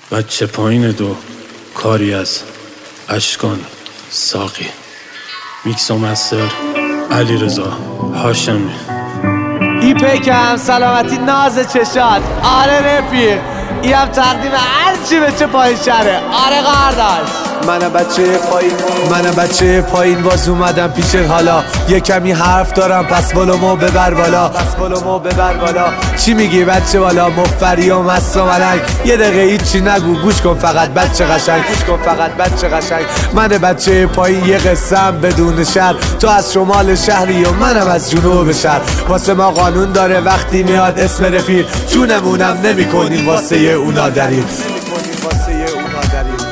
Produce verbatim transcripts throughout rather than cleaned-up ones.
بچه پایین دو کاری از اشکان ساقی. میکس و مستر علی رضا هاشمی. ای پیکم سلامتی ناز چشات. آره رفیق ای هم تقدیم هرچی به چه پایین شره. آره قرداش منم بچه پایین منم بچه پایین باز اومدم پیش حالا یه کمی حرف دارم پس ولومو ببر بالا پس ولومو ببر بالا چی میگی بچه بالا مفری و مست و ملنگ یه دقیقه هیچی نگو گوش کن فقط بچه قشنگ گوش کن فقط بچه قشنگ من بچه پایین یه قسم بدون شهر تو از شمال شهری و منم از جنوب شهر واسه ما قانون داره وقتی میاد اسم رفیق جونمونم نمی کنیم واسه اونا دلیل واسه اونا دلیل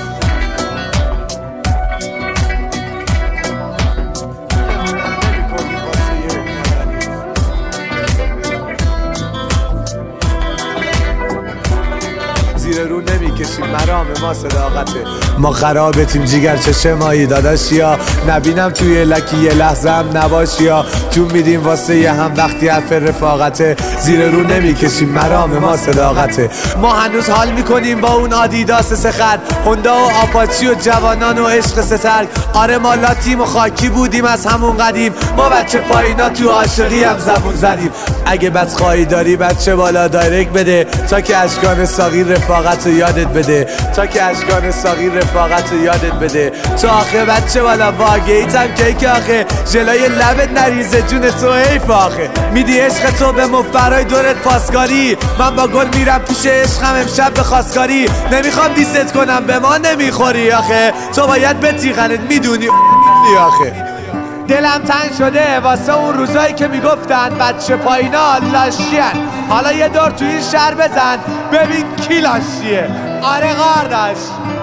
زیر رو نمیکشیم مرام ما صداقته ما خرابتیم جیگر چه مایی داداش یا نبینم توی لکی یه لحظه هم نباشی یا جون میدیم واسه یه هم وقتی حرف رفاقته زیر رو نمیکشیم مرام ما صداقته ما هنوز حال میکنیم با اون آدیداس سخر هوندا و آپاچی و جوانان و عشق سترگ آره ما لاتیم و خاکی بودیم از همون قدیم ما بچه پایینا تو عاشقی هم زبون زدیم اگه بدخواهی داری بچه بالا دایرکت بده تا که اشکان ساقی رفاقت رو یادت بده تا که اشکان ساقی رفاقت رو یادت بده تو آخه بچه بالا واگیتم کیک آخه جلوی لبت نریزه جون تو حیف آخه میدی عشق تو به مفرای دورت پاسکاری من با گل میرم پیش عشقم امشب به خواستگاری نمیخوام دیست کنم به ما نمیخوری آخه تو باید بتیغنت میدونی آخه دلم تنگ شده واسه اون روزایی که میگفتن بچه پایینا لاشین حالا یه دور تو این شهر بزن ببین کی لاشیه. آره قارداش